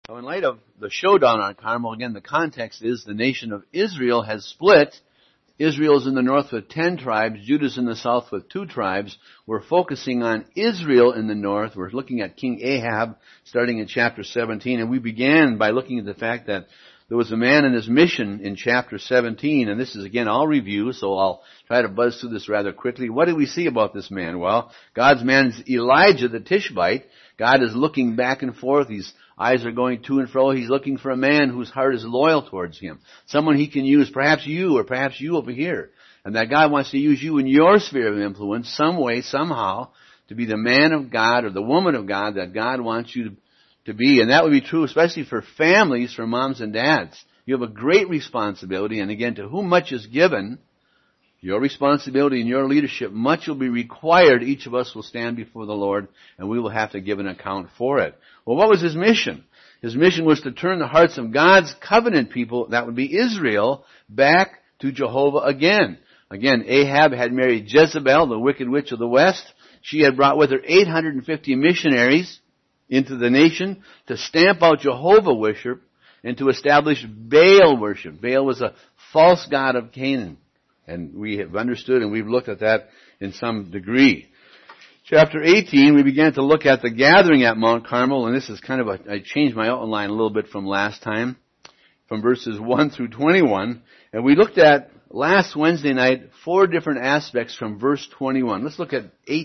So in light of the showdown on Carmel, again, the context is the nation of Israel has split. Israel's in the north with 10 tribes, Judah's in the south with 2 tribes. We're focusing on Israel in the north. We're looking at King Ahab, starting in chapter 17, and we began by looking at the fact that there was a man and his mission in chapter 17, and this is again all review, so I'll try to buzz through this rather quickly. What do we see about this man? Well, God's man is Elijah the Tishbite. God is looking back and forth. His eyes are going to and fro. He's looking for a man whose heart is loyal towards him. Someone he can use, perhaps you or perhaps you over here. And that God wants to use you in your sphere of influence some way, somehow, to be the man of God or the woman of God that God wants you to be. And that would be true especially for families, for moms and dads. You have a great responsibility, and again, to whom much is given, your responsibility and your leadership, much will be required. Each of us will stand before the Lord, and we will have to give an account for it. Well, what was his mission? His mission was to turn the hearts of God's covenant people, that would be Israel, back to Jehovah again. Again, Ahab had married Jezebel, the wicked witch of the west. She had brought with her 850 missionaries into the nation to stamp out Jehovah worship and to establish Baal worship. Baal was a false god of Canaan. And we have understood and we've looked at that in some degree. Chapter 18, we began to look at the gathering at Mount Carmel, and this is kind of I changed my outline a little bit from last time, from verses 1 through 21. And we looked at, last Wednesday night, 4 different aspects from verse 21. Let's look at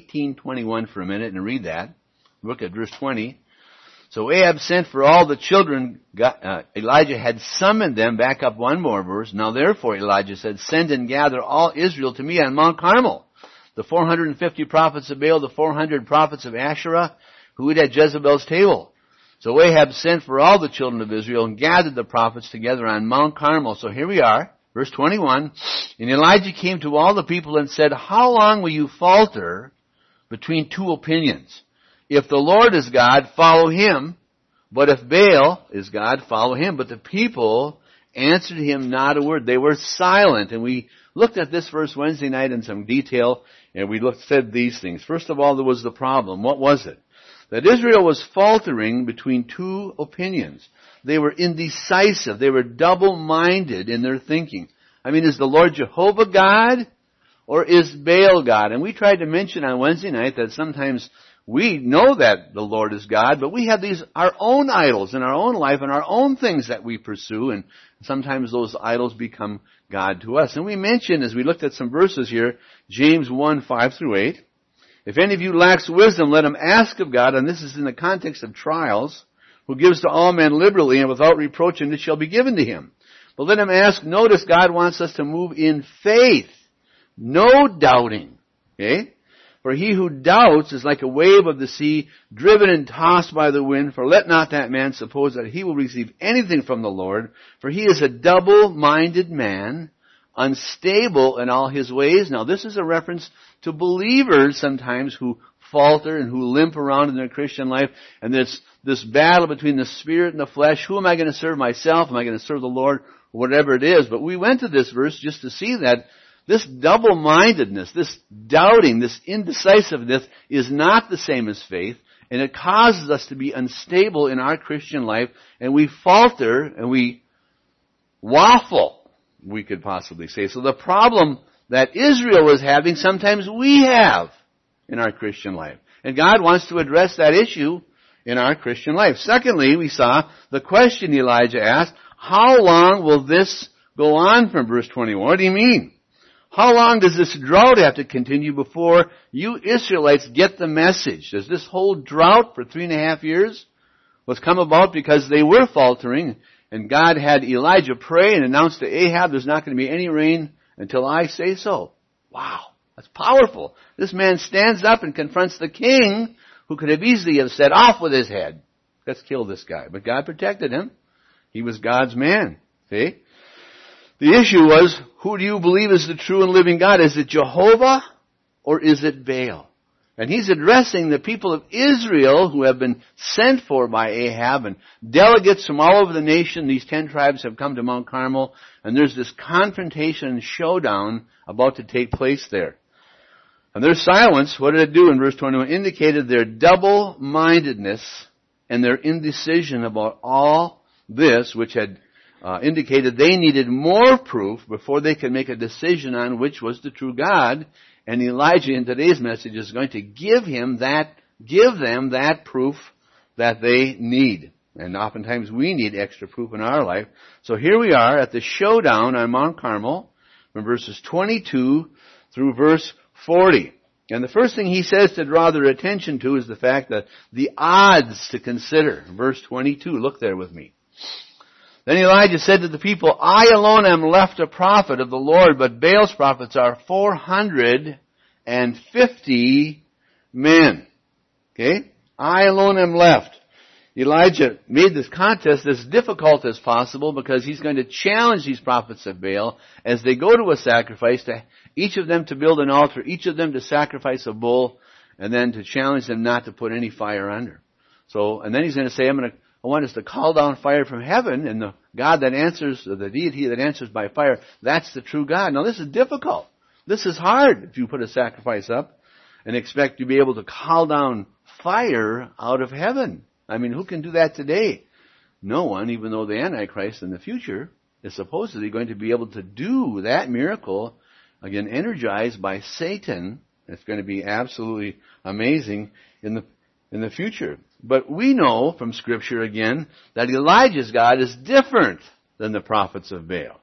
18:21 for a minute and read that. Look at verse 20. So Ahab sent for all the children. Elijah had summoned them. Back up one more verse. Now therefore, Elijah said, send and gather all Israel to me on Mount Carmel. The 450 prophets of Baal, the 400 prophets of Asherah, who eat at Jezebel's table. So Ahab sent for all the children of Israel and gathered the prophets together on Mount Carmel. So here we are, verse 21. And Elijah came to all the people and said, how long will you falter between 2 opinions? If the Lord is God, follow him. But if Baal is God, follow him. But the people answered him not a word. They were silent. And we looked at this verse Wednesday night in some detail, and we said these things. First of all, there was the problem. What was it? That Israel was faltering between 2 opinions. They were indecisive. They were double-minded in their thinking. I mean, is the Lord Jehovah God, or is Baal God? And we tried to mention on Wednesday night that sometimes we know that the Lord is God, but we have our own idols in our own life and our own things that we pursue, and sometimes those idols become God to us. And we mentioned, as we looked at some verses here, James 1, 5 through 8, if any of you lacks wisdom, let him ask of God, and this is in the context of trials, who gives to all men liberally and without reproach, and it shall be given to him. But let him ask. Notice God wants us to move in faith, no doubting. Okay? For he who doubts is like a wave of the sea, driven and tossed by the wind. For let not that man suppose that he will receive anything from the Lord. For he is a double-minded man, unstable in all his ways. Now this is a reference to believers sometimes who falter and who limp around in their Christian life. And this battle between the spirit and the flesh. Who am I going to serve, myself? Am I going to serve the Lord? Whatever it is. But we went to this verse just to see that this double-mindedness, this doubting, this indecisiveness is not the same as faith, and it causes us to be unstable in our Christian life, and we falter and we waffle, we could possibly say. So the problem that Israel was having, sometimes we have in our Christian life. And God wants to address that issue in our Christian life. Secondly, we saw the question Elijah asked, how long will this go on from verse 21? What do you mean? How long does this drought have to continue before you Israelites get the message? Does this whole drought for 3.5 years was come about because they were faltering, and God had Elijah pray and announce to Ahab there's not going to be any rain until I say so? Wow, that's powerful. This man stands up and confronts the king, who could have easily have said, off with his head. Let's kill this guy. But God protected him. He was God's man. See? The issue was, who do you believe is the true and living God? Is it Jehovah or is it Baal? And he's addressing the people of Israel who have been sent for by Ahab, and delegates from all over the nation. These 10 tribes have come to Mount Carmel, and there's this confrontation and showdown about to take place there. And their silence, what did it do in verse 21? Indicated their double-mindedness and their indecision about all this, which had indicated they needed more proof before they could make a decision on which was the true God. And Elijah in today's message is going to give them that proof that they need. And oftentimes we need extra proof in our life. So here we are at the showdown on Mount Carmel from verses 22 through verse 40. And the first thing he says to draw their attention to is the fact that the odds to consider. Verse 22, look there with me. Then Elijah said to the people, I alone am left a prophet of the Lord, but Baal's prophets are 450 men. Okay? I alone am left. Elijah made this contest as difficult as possible because he's going to challenge these prophets of Baal as they go to a sacrifice, to each of them to build an altar, each of them to sacrifice a bull, and then to challenge them not to put any fire under. So, and then he's going to say, I want us to call down fire from heaven, and the God that answers, the deity that answers by fire, that's the true God. Now this is difficult. This is hard if you put a sacrifice up and expect to be able to call down fire out of heaven. I mean, who can do that today? No one, even though the Antichrist in the future is supposedly going to be able to do that miracle, again, energized by Satan. It's going to be absolutely amazing in the future. But we know from Scripture, again, that Elijah's God is different than the prophets of Baal.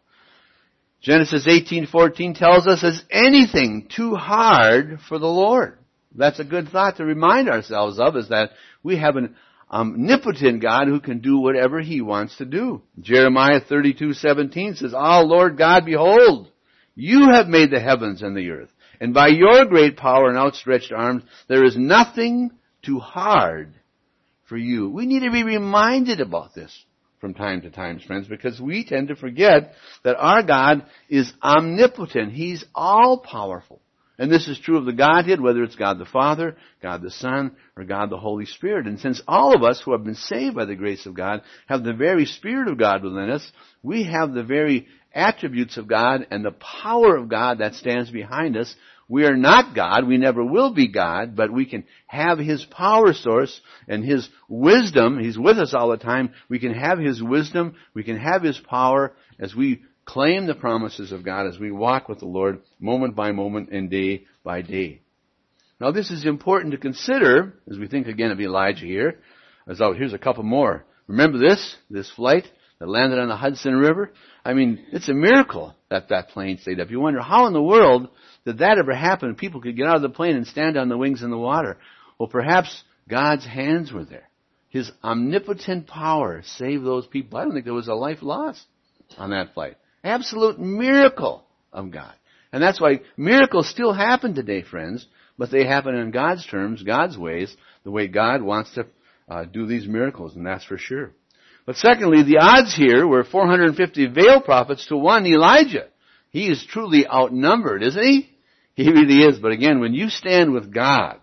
Genesis 18:14 tells us, is anything too hard for the Lord? That's a good thought to remind ourselves of, is that we have an omnipotent God who can do whatever He wants to do. Jeremiah 32:17 says, Lord God, behold, you have made the heavens and the earth, and by your great power and outstretched arms, there is nothing too hard for you. We need to be reminded about this from time to time, friends, because we tend to forget that our God is omnipotent. He's all-powerful. And this is true of the Godhead, whether it's God the Father, God the Son, or God the Holy Spirit. And since all of us who have been saved by the grace of God have the very Spirit of God within us, we have the very attributes of God and the power of God that stands behind us. We are not God, we never will be God, but we can have His power source and His wisdom. He's with us all the time. We can have His wisdom, we can have His power as we claim the promises of God, as we walk with the Lord moment by moment and day by day. Now this is important to consider as we think again of Elijah here. Here's a couple more. Remember this flight that landed on the Hudson River? I mean, it's a miracle that plane stayed up. You wonder, how in the world did that ever happen? People could get out of the plane and stand on the wings in the water. Well, perhaps God's hands were there. His omnipotent power saved those people. I don't think there was a life lost on that flight. Absolute miracle of God. And that's why miracles still happen today, friends, but they happen in God's terms, God's ways, the way God wants to do these miracles, and that's for sure. But secondly, the odds here were 450 Baal prophets to 1 Elijah. He is truly outnumbered, isn't he? He really is. But again, when you stand with God,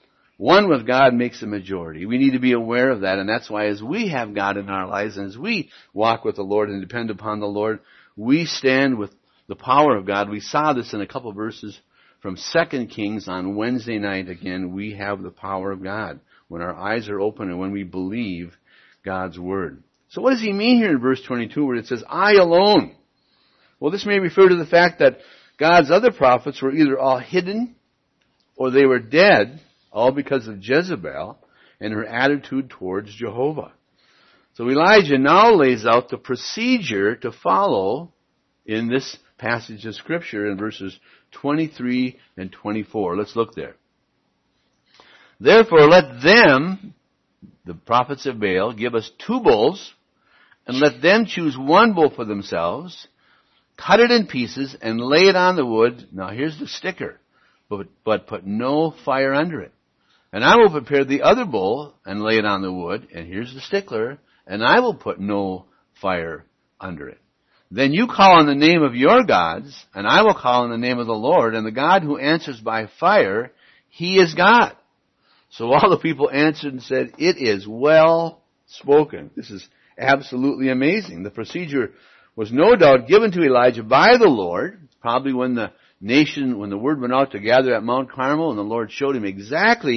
one with God makes a majority. We need to be aware of that, and that's why as we have God in our lives, and as we walk with the Lord and depend upon the Lord, we stand with the power of God. We saw this in a couple verses from 2 Kings on Wednesday night. Again, we have the power of God when our eyes are open and when we believe God's Word. So what does he mean here in verse 22 where it says, I alone? Well, this may refer to the fact that God's other prophets were either all hidden or they were dead, all because of Jezebel and her attitude towards Jehovah. So Elijah now lays out the procedure to follow in this passage of Scripture in verses 23 and 24. Let's look there. Therefore, let them, the prophets of Baal, give us 2 bulls, and let them choose 1 bull for themselves, cut it in pieces, and lay it on the wood. Now here's the sticker, but put no fire under it. And I will prepare the other bull and lay it on the wood, and here's the stickler, and I will put no fire under it. Then you call on the name of your gods, and I will call on the name of the Lord, and the God who answers by fire, He is God. So all the people answered and said, it is well spoken. This is absolutely amazing. The procedure was no doubt given to Elijah by the Lord, probably when the word went out to gather at Mount Carmel, and the Lord showed him exactly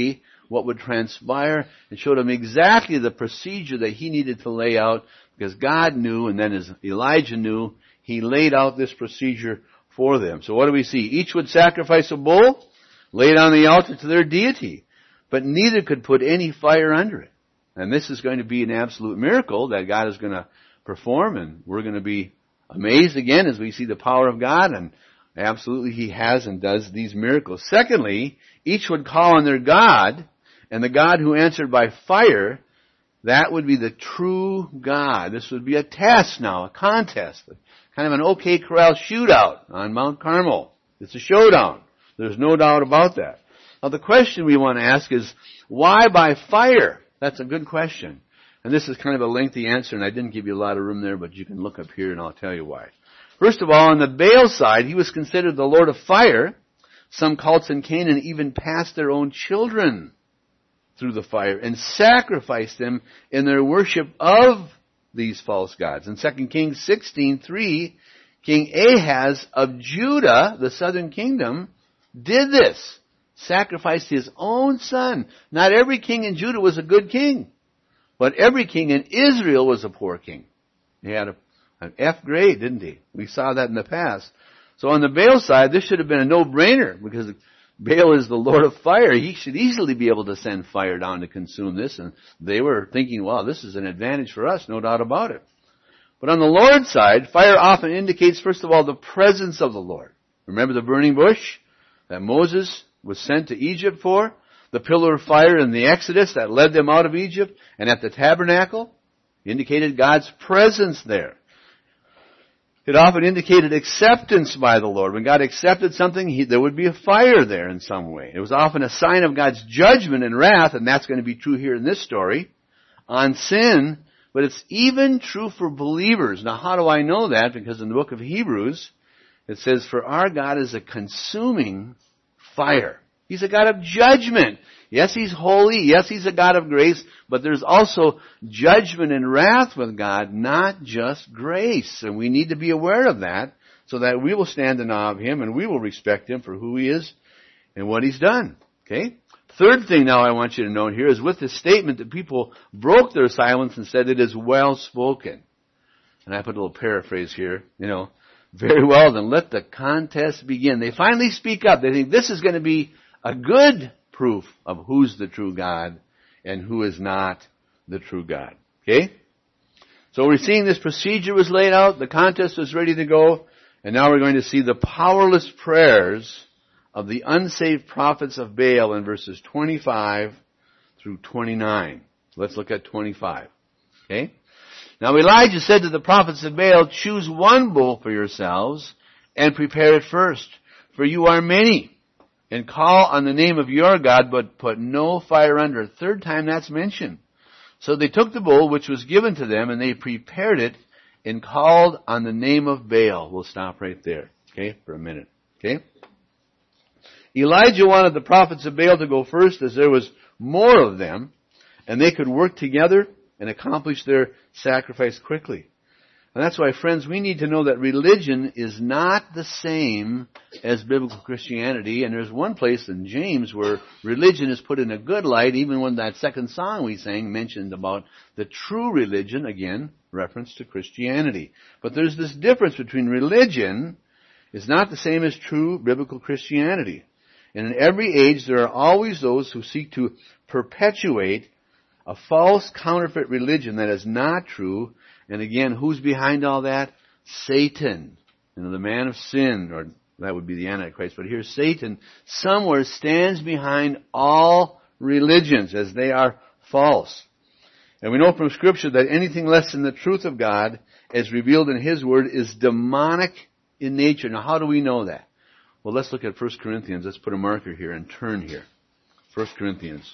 what would transpire and showed him exactly the procedure that he needed to lay out, because God knew, and then as Elijah knew, he laid out this procedure for them. So what do we see? Each would sacrifice a bull, lay it on the altar to their deity, but neither could put any fire under it. And this is going to be an absolute miracle that God is going to perform, and we're going to be amazed again as we see the power of God, and absolutely He has and does these miracles. Secondly, each would call on their God, and the God who answered by fire, that would be the true God. This would be a test now, a contest, kind of an OK Corral shootout on Mount Carmel. It's a showdown. There's no doubt about that. Now the question we want to ask is, why by fire? That's a good question. And this is kind of a lengthy answer, and I didn't give you a lot of room there, but you can look up here and I'll tell you why. First of all, on the Baal side, he was considered the Lord of fire. Some cults in Canaan even passed their own children through the fire and sacrificed them in their worship of these false gods. In 2 Kings 16:3, King Ahaz of Judah, the southern kingdom, did this. Sacrificed his own son. Not every king in Judah was a good king, but every king in Israel was a poor king. He had an F grade, didn't he? We saw that in the past. So on the Baal side, this should have been a no-brainer, because Baal is the Lord of fire. He should easily be able to send fire down to consume this. And they were thinking, wow, this is an advantage for us, no doubt about it. But on the Lord's side, fire often indicates, first of all, the presence of the Lord. Remember the burning bush that Moses was sent to Egypt for? The pillar of fire in the Exodus that led them out of Egypt, and at the tabernacle indicated God's presence there. It often indicated acceptance by the Lord. When God accepted something, there would be a fire there in some way. It was often a sign of God's judgment and wrath, and that's going to be true here in this story, on sin, but it's even true for believers. Now, how do I know that? Because in the book of Hebrews, it says, for our God is a consuming fire. He's a God of judgment. Yes, He's holy. Yes, He's a God of grace. But there's also judgment and wrath with God, not just grace. And we need to be aware of that so that we will stand in awe of Him and we will respect Him for who He is and what He's done. Okay? Third thing now I want you to note here is with this statement that people broke their silence and said it is well spoken. And I put a little paraphrase here, very well, then let the contest begin. They finally speak up. They think this is going to be a good proof of who's the true God and who is not the true God. Okay? So we're seeing this procedure was laid out, the contest was ready to go, and now we're going to see the powerless prayers of the unsaved prophets of Baal in verses 25 through 29. Let's look at 25. Okay? Now Elijah said to the prophets of Baal, choose one bull for yourselves and prepare it first, for you are many. And call on the name of your God, but put no fire under it. Third time that's mentioned. So they took the bull which was given to them, and they prepared it and called on the name of Baal. We'll stop right there, okay, for a minute. Okay? Elijah wanted the prophets of Baal to go first, as there was more of them, and they could work together and accomplish their sacrifice quickly. And that's why, friends, we need to know that religion is not the same as biblical Christianity. And there's one place in James where religion is put in a good light, even when that second song we sang mentioned about the true religion, again, reference to Christianity. But there's this difference between religion is not the same as true biblical Christianity. And in every age, there are always those who seek to perpetuate a false counterfeit religion that is not true. And again, who's behind all that? Satan. The man of sin, or that would be the Antichrist. But here Satan somewhere stands behind all religions as they are false. And we know from Scripture that anything less than the truth of God as revealed in His Word is demonic in nature. Now how do we know that? Well, let's look at 1 Corinthians. Let's put a marker here and turn here. 1 Corinthians.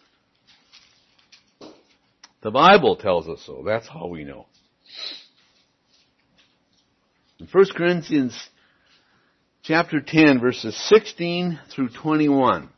The Bible tells us so. That's how we know. In 1 Corinthians chapter 10, verses 16 through 21.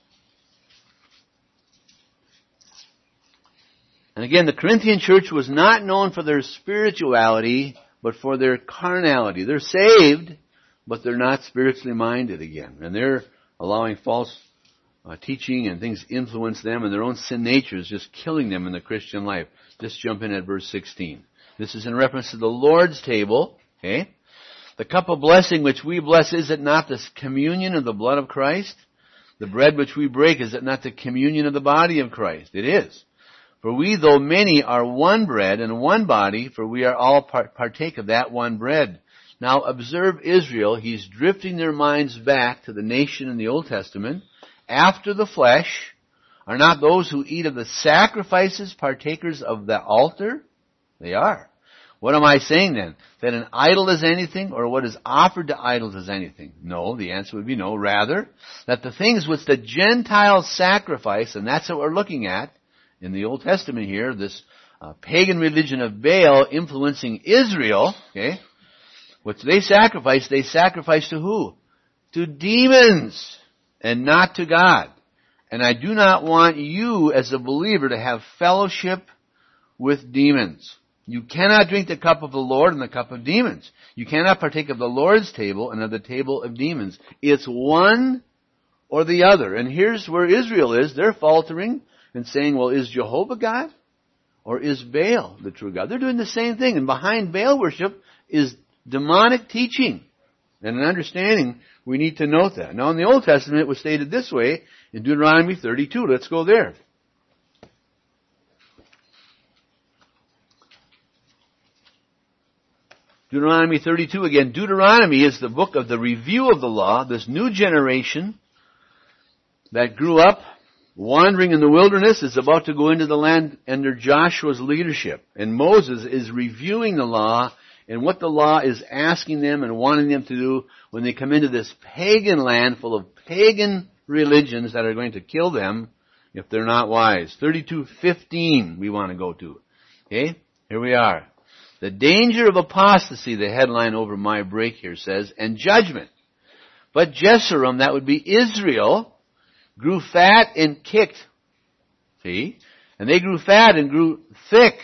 And again, the Corinthian church was not known for their spirituality, but for their carnality. They're saved, but they're not spiritually minded again. And they're allowing false teaching and things influence them, and their own sin nature is just killing them in the Christian life. Just jump in at verse 16. This is in reference to the Lord's table. Okay? The cup of blessing which we bless, is it not the communion of the blood of Christ? The bread which we break, is it not the communion of the body of Christ? It is. For we, though many, are one bread and one body, for we are all partake of that one bread. Now observe Israel. He's drifting their minds back to the nation in the Old Testament. After the flesh, are not those who eat of the sacrifices partakers of the altar? They are. What am I saying then? That an idol is anything, or what is offered to idols is anything? No, the answer would be no. Rather, that the things which the Gentiles sacrifice, and that's what we're looking at in the Old Testament here, this pagan religion of Baal influencing Israel, okay? What they sacrifice to who? To demons, and not to God. And I do not want you as a believer to have fellowship with demons. You cannot drink the cup of the Lord and the cup of demons. You cannot partake of the Lord's table and of the table of demons. It's one or the other. And here's where Israel is. They're faltering and saying, well, is Jehovah God? Or is Baal the true God? They're doing the same thing. And behind Baal worship is demonic teaching. And an understanding, we need to note that. Now in the Old Testament it was stated this way in Deuteronomy 32. Let's go there. Deuteronomy 32 again. Deuteronomy is the book of the review of the law. This new generation that grew up wandering in the wilderness is about to go into the land under Joshua's leadership. And Moses is reviewing the law and what the law is asking them and wanting them to do when they come into this pagan land full of pagan religions that are going to kill them if they're not wise. 32:15 we want to go to. Okay? Here we are. The danger of apostasy, the headline over my break here says, and judgment. But Jeshurun, that would be Israel, grew fat and kicked. See? And they grew fat and grew thick.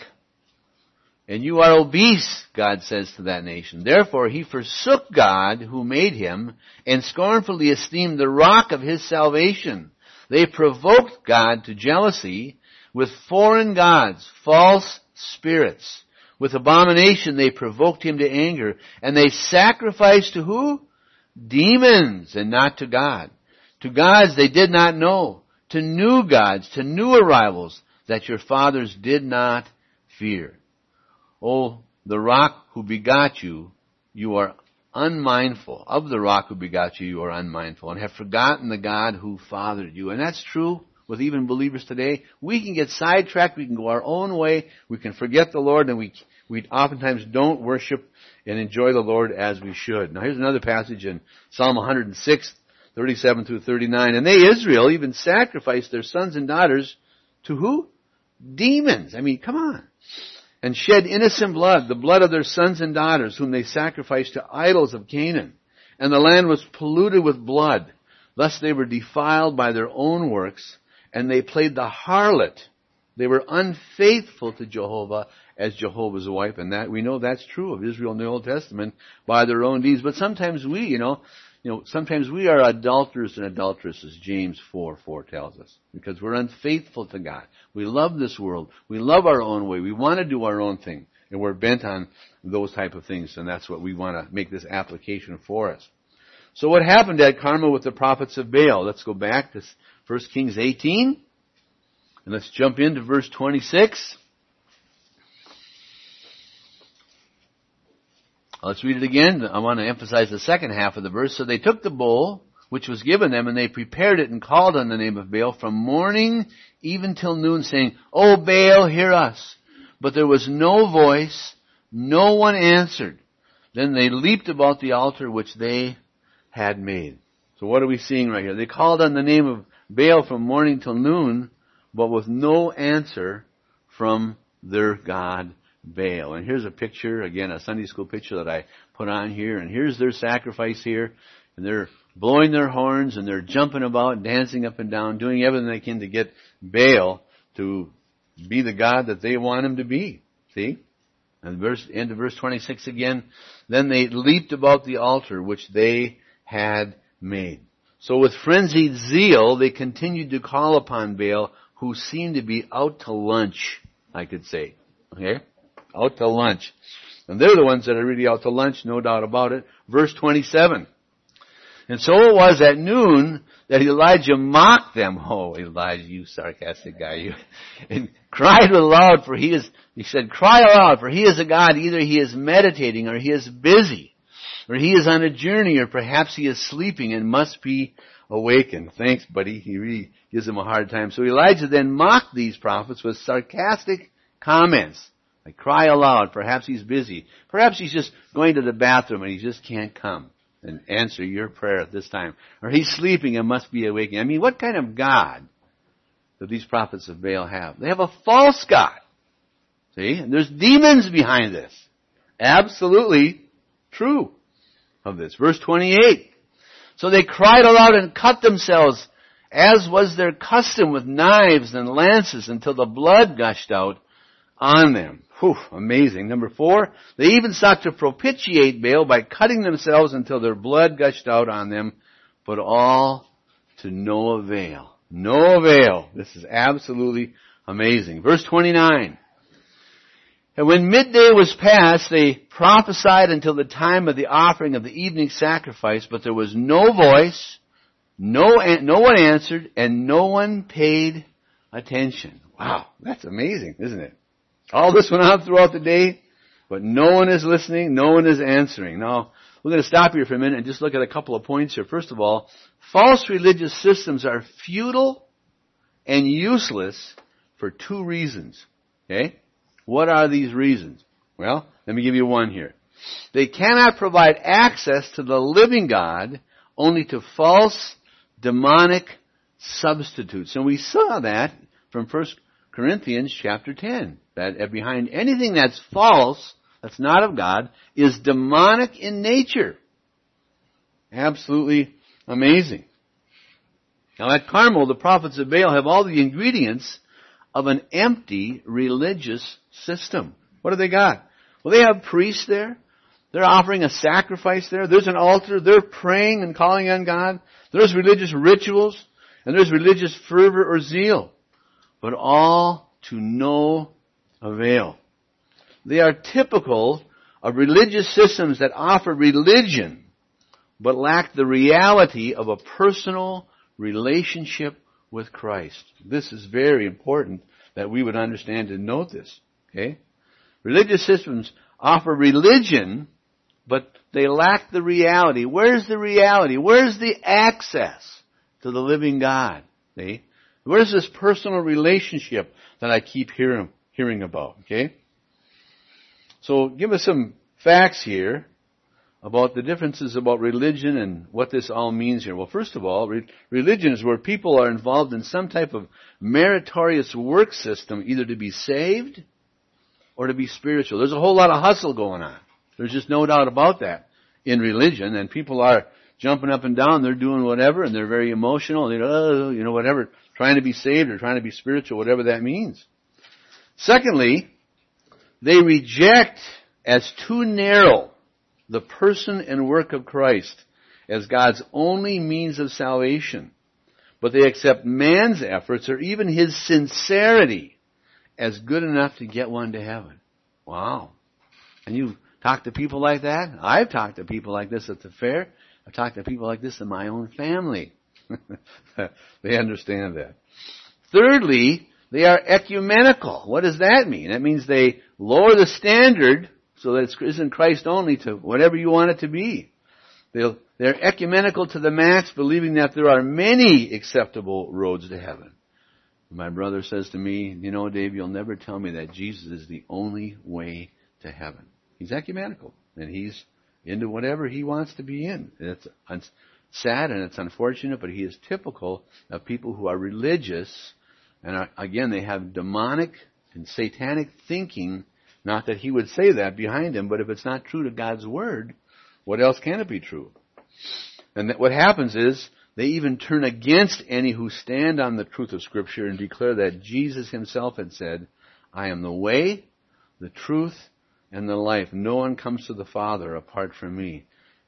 And you are obese, God says to that nation. Therefore he forsook God who made him and scornfully esteemed the rock of his salvation. They provoked God to jealousy with foreign gods, false spirits. With abomination they provoked him to anger. And they sacrificed to who? Demons, and not to God. To gods they did not know. To new gods, to new arrivals that your fathers did not fear. Oh, the rock who begot you, you are unmindful. Of the rock who begot you, you are unmindful, and have forgotten the God who fathered you. And that's true with even believers today. We can get sidetracked, we can go our own way, we can forget the Lord, and we oftentimes don't worship and enjoy the Lord as we should. Now here's another passage in Psalm 106, 37 through 39. And they, Israel, even sacrificed their sons and daughters to who? Demons. I mean, come on. And shed innocent blood, the blood of their sons and daughters, whom they sacrificed to idols of Canaan. And the land was polluted with blood. Thus they were defiled by their own works, and they played the harlot. They were unfaithful to Jehovah as Jehovah's wife, and that we know that's true of Israel in the Old Testament by their own deeds. But sometimes we, sometimes we are adulterers and adulteresses, James 4:4 tells us, because we're unfaithful to God. We love this world. We love our own way. We want to do our own thing, and we're bent on those type of things, and that's what we want to make this application for us. So what happened at Carmel with the prophets of Baal? Let's go back to 1 Kings 18, and let's jump into verse 26. Let's read it again. I want to emphasize the second half of the verse. So they took the bowl, which was given them, and they prepared it and called on the name of Baal from morning even till noon, saying, O Baal, hear us. But there was no voice, no one answered. Then they leaped about the altar which they had made. So what are we seeing right here? They called on the name of Baal from morning till noon, but with no answer from their God Baal. And here's a picture, again, a Sunday school picture that I put on here, and here's their sacrifice here, and they're blowing their horns, and they're jumping about, dancing up and down, doing everything they can to get Baal to be the God that they want him to be. See? And end of verse 26 again, then they leaped about the altar which they had made. So with frenzied zeal, they continued to call upon Baal, who seemed to be out to lunch, I could say. Okay? Out to lunch. And they're the ones that are really out to lunch, no doubt about it. Verse 27. And so it was at noon that Elijah mocked them. Oh, Elijah, you sarcastic guy, you. And cried aloud, he said, cry aloud, for he is a God. Either he is meditating, or he is busy, or he is on a journey, or perhaps he is sleeping and must be awakened. Thanks, buddy. He really gives him a hard time. So Elijah then mocked these prophets with sarcastic comments. Like, cry aloud, perhaps he's busy. Perhaps he's just going to the bathroom and he just can't come and answer your prayer at this time. Or he's sleeping and must be awakening. I mean, what kind of God do these prophets of Baal have? They have a false God. See? And there's demons behind this. Absolutely true of this. Verse 28. So they cried aloud and cut themselves, as was their custom, with knives and lances, until the blood gushed out on them. Whew, amazing. Number 4, they even sought to propitiate Baal by cutting themselves until their blood gushed out on them, but all to no avail. No avail. This is absolutely amazing. Verse 29. And when midday was past, they prophesied until the time of the offering of the evening sacrifice, but there was no voice, no one answered, and no one paid attention. Wow, that's amazing, isn't it? All this went on throughout the day, but no one is listening, no one is answering. Now, we're going to stop here for a minute and just look at a couple of points here. First of all, false religious systems are futile and useless for 2 reasons. Okay? What are these reasons? Well, let me give you one here. They cannot provide access to the living God, only to false, demonic substitutes. And we saw that from 1 Corinthians chapter 10. That behind anything that's false, that's not of God, is demonic in nature. Absolutely amazing. Now at Carmel, the prophets of Baal have all the ingredients of an empty religious system. What do they got? Well, they have priests there. They're offering a sacrifice there. There's an altar. They're praying and calling on God. There's religious rituals. And there's religious fervor or zeal. But all to no avail. They are typical of religious systems that offer religion, but lack the reality of a personal relationship with Christ. This is very important that we would understand and note this. Okay? Religious systems offer religion, but they lack the reality. Where's the reality? Where's the access to the living God? See? Where's this personal relationship that I keep hearing about? Okay? So give us some facts here about the differences about religion and what this all means here. Well, first of all, religion is where people are involved in some type of meritorious work system, either to be saved or to be spiritual. There's a whole lot of hustle going on. There's just no doubt about that in religion, and people are jumping up and down. They're doing whatever, and they're very emotional. They whatever, trying to be saved or trying to be spiritual, whatever that means. Secondly, they reject as too narrow the person and work of Christ as God's only means of salvation. But they accept man's efforts or even his sincerity as good enough to get one to heaven. Wow. And you talk to people like that? I've talked to people like this at the fair. I've talked to people like this in my own family. They understand that. Thirdly, they are ecumenical. What does that mean? That means they lower the standard so that it isn't Christ only to whatever you want it to be. They're ecumenical to the max, believing that there are many acceptable roads to heaven. My brother says to me, Dave, you'll never tell me that Jesus is the only way to heaven. He's ecumenical, and he's into whatever he wants to be in. It's sad and it's unfortunate, but he is typical of people who are religious, and again, they have demonic and satanic thinking. Not that he would say that behind him, but if it's not true to God's Word, what else can it be true? And what happens is, they even turn against any who stand on the truth of Scripture and declare that Jesus himself had said, I am the way, the truth, and the life. No one comes to the Father apart from me.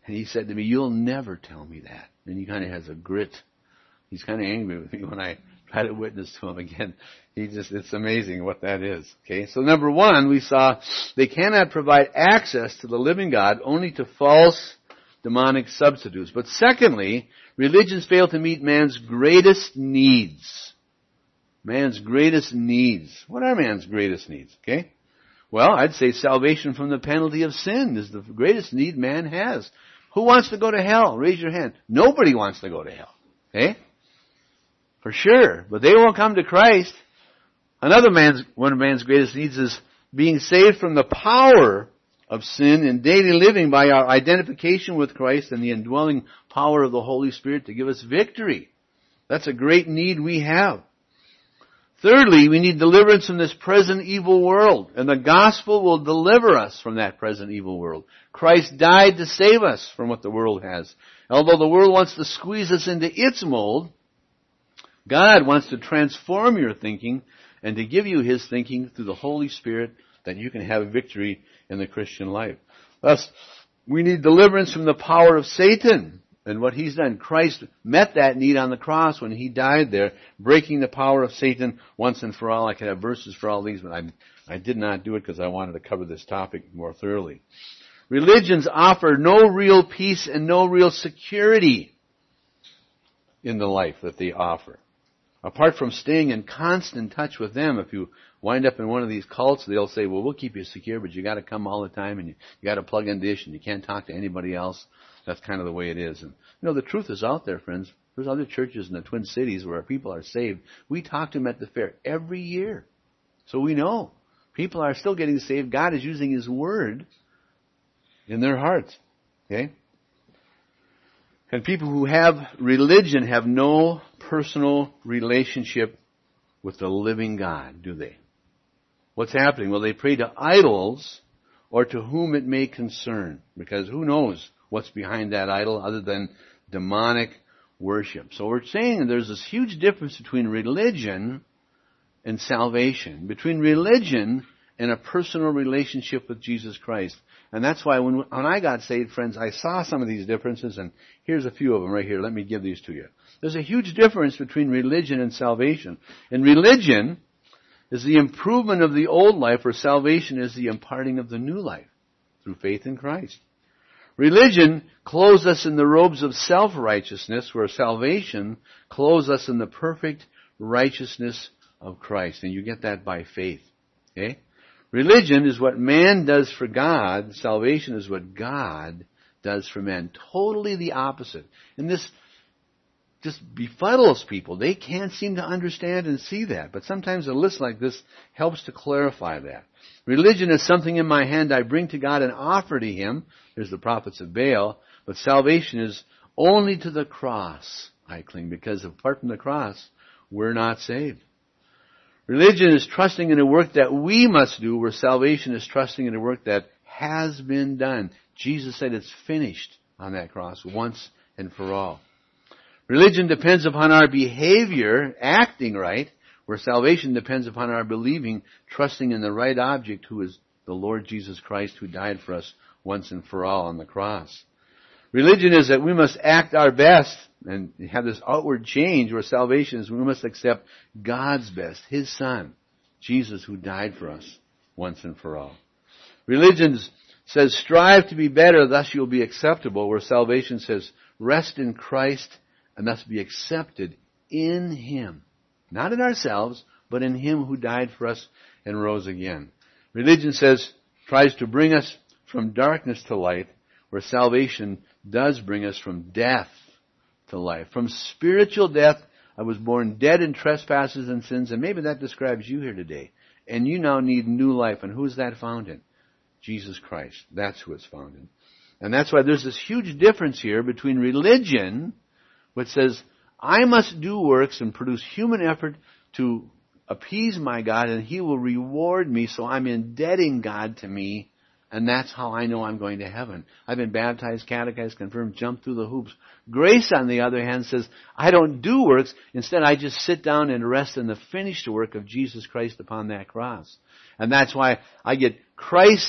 And he said to me, "You'll never tell me that." And he kind of has a grit. He's kind of angry with me when I try to witness to him again. It's amazing what that is. Okay, so number one, we saw they cannot provide access to the living God, only to false demonic substitutes. But secondly, religions fail to meet man's greatest needs. Man's greatest needs. What are man's greatest needs? Okay? Well, I'd say salvation from the penalty of sin is the greatest need man has. Who wants to go to hell? Raise your hand. Nobody wants to go to hell. Okay? For sure. But they won't come to Christ. One of man's greatest needs is being saved from the power of sin in daily living by our identification with Christ and the indwelling power of the Holy Spirit to give us victory. That's a great need we have. Thirdly, we need deliverance from this present evil world, and the gospel will deliver us from that present evil world. Christ died to save us from what the world has. Although the world wants to squeeze us into its mold, God wants to transform your thinking and to give you His thinking through the Holy Spirit that you can have victory in the Christian life. Thus, we need deliverance from the power of Satan and what he's done. Christ met that need on the cross when He died there, breaking the power of Satan once and for all. I could have verses for all these, but I did not do it because I wanted to cover this topic more thoroughly. Religions offer no real peace and no real security in the life that they offer. Apart from staying in constant touch with them, if you wind up in one of these cults, they'll say, well, we'll keep you secure, but you got to come all the time, and you got to plug in dish, and you can't talk to anybody else. That's kind of the way it is. And the truth is out there, friends. There's other churches in the Twin Cities where people are saved. We talk to them at the fair every year. So we know people are still getting saved. God is using His Word in their hearts. Okay? And people who have religion have no personal relationship with the living God, do they? What's happening? Well, they pray to idols or to whom it may concern, because who knows what's behind that idol other than demonic worship. So we're saying there's this huge difference between religion and salvation, between religion and a personal relationship with Jesus Christ. And that's why when I got saved, friends, I saw some of these differences, and here's a few of them right here. Let me give these to you. There's a huge difference between religion and salvation. And religion is the improvement of the old life, where salvation is the imparting of the new life through faith in Christ. Religion clothes us in the robes of self-righteousness, where salvation clothes us in the perfect righteousness of Christ. And you get that by faith. Okay? Religion is what man does for God. Salvation is what God does for men. Totally the opposite. And this just befuddles people. They can't seem to understand and see that. But sometimes a list like this helps to clarify that. Religion is something in my hand I bring to God and offer to Him. There's the prophets of Baal. But salvation is only to the cross I cling, because apart from the cross, we're not saved. Religion is trusting in a work that we must do, where salvation is trusting in a work that has been done. Jesus said it's finished on that cross once and for all. Religion depends upon our behavior, acting right, where salvation depends upon our believing, trusting in the right object, who is the Lord Jesus Christ, who died for us once and for all on the cross. Religion is that we must act our best and have this outward change, where salvation is we must accept God's best, His Son, Jesus, who died for us once and for all. Religion says strive to be better, thus you'll be acceptable, where salvation says rest in Christ and thus be accepted in Him. Not in ourselves, but in Him who died for us and rose again. Religion tries to bring us from darkness to light, where salvation does bring us from death to life. From spiritual death, I was born dead in trespasses and sins, and maybe that describes you here today. And you now need new life. And who is that found in? Jesus Christ. That's who it's found in. And that's why there's this huge difference here between religion, which says, I must do works and produce human effort to appease my God, and He will reward me, so I'm indebting God to me, and that's how I know I'm going to heaven. I've been baptized, catechized, confirmed, jumped through the hoops. Grace, on the other hand, says, I don't do works. Instead, I just sit down and rest in the finished work of Jesus Christ upon that cross. And that's why I get Christ's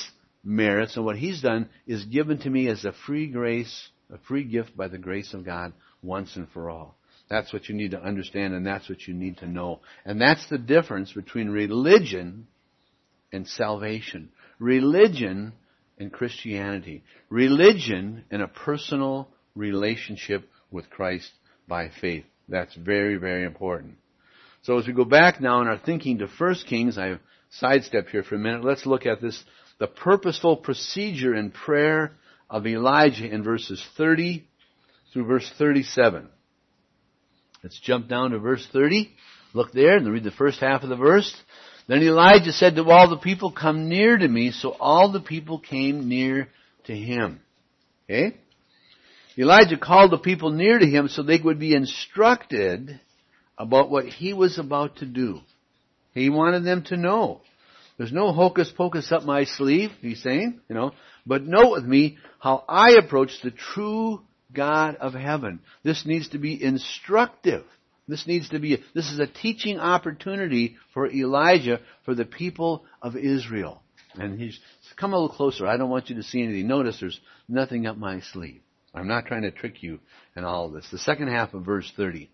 merits, and what He's done is given to me as a free grace, a free gift by the grace of God once and for all. That's what you need to understand, and that's what you need to know. And that's the difference between religion and salvation. Religion and Christianity. Religion and a personal relationship with Christ by faith. That's very, very important. So as we go back now in our thinking to 1 Kings, I sidestep here for a minute. Let's look at this, the purposeful procedure in prayer of Elijah in verses 30 through verse 37. Let's jump down to verse 30. Look there and read the first half of the verse. Then Elijah said to all the people, "Come near to me." So all the people came near to him. Okay? Elijah called the people near to him so they would be instructed about what he was about to do. He wanted them to know. There's no hocus pocus up my sleeve, he's saying, but note with me how I approach the true God of heaven. This needs to be instructive. This is a teaching opportunity for Elijah, for the people of Israel. And he's, come a little closer. I don't want you to see anything. Notice there's nothing up my sleeve. I'm not trying to trick you in all of this. The second half of verse 30.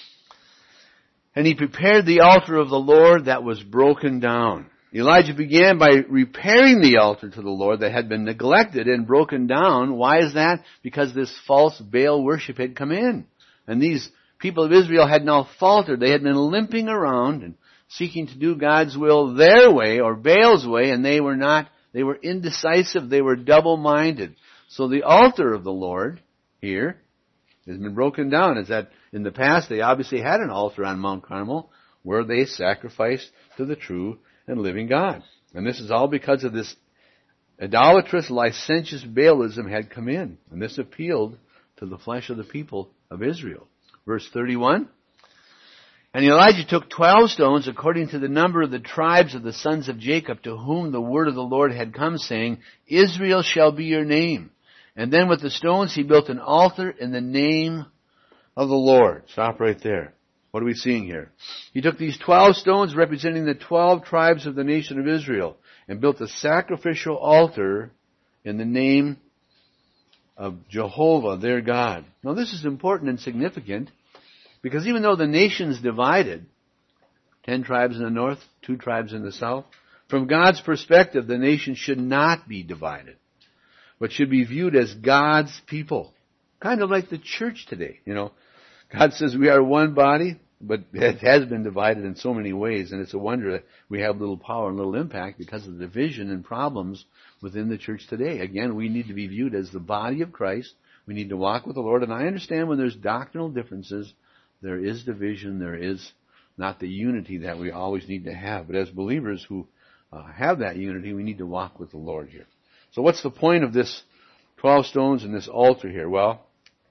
And he prepared the altar of the Lord that was broken down. Elijah began by repairing the altar to the Lord that had been neglected and broken down. Why is that? Because this false Baal worship had come in. And these people of Israel had now faltered. They had been limping around and seeking to do God's will their way or Baal's way, and they were indecisive, they were double-minded. So the altar of the Lord here has been broken down. Is that in the past they obviously had an altar on Mount Carmel where they sacrificed to the true and living God. And this is all because of this idolatrous, licentious Baalism had come in. And this appealed to the flesh of the people of Israel. Verse 31. And Elijah took 12 stones according to the number of the tribes of the sons of Jacob, to whom the word of the Lord had come, saying, Israel shall be your name. And then with the stones he built an altar in the name of the Lord. Stop right there. What are we seeing here? He took these 12 stones representing the 12 tribes of the nation of Israel and built a sacrificial altar in the name of Jehovah, their God. Now this is important and significant because even though the nation's divided, 10 tribes in the north, 2 tribes in the south, from God's perspective, the nation should not be divided, but should be viewed as God's people. Kind of like the church today, God says we are one body, but it has been divided in so many ways, and it's a wonder that we have little power and little impact because of the division and problems within the church today. Again, we need to be viewed as the body of Christ. We need to walk with the Lord, and I understand when there's doctrinal differences, there is division, there is not the unity that we always need to have. But as believers who have that unity, we need to walk with the Lord here. So what's the point of this 12 stones and this altar here? Well,